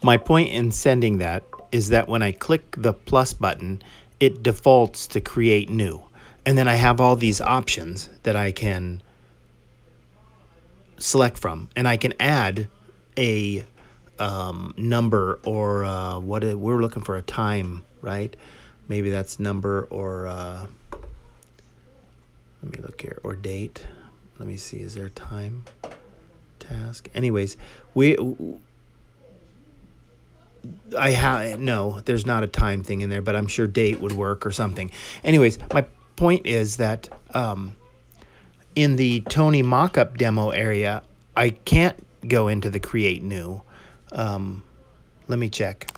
My point in sending that is that when I click the plus button, it defaults to create new. And then I have all these options that I can select from, and I can add a number or we're looking for a time, right? Maybe that's number or let me look here, or date. Let me see, is there time? Task. Anyways, I have no. There's not a time thing in there, but I'm sure date would work or something. Anyways, my point is that in the Tony mockup demo area, I can't go into the create new. Let me check.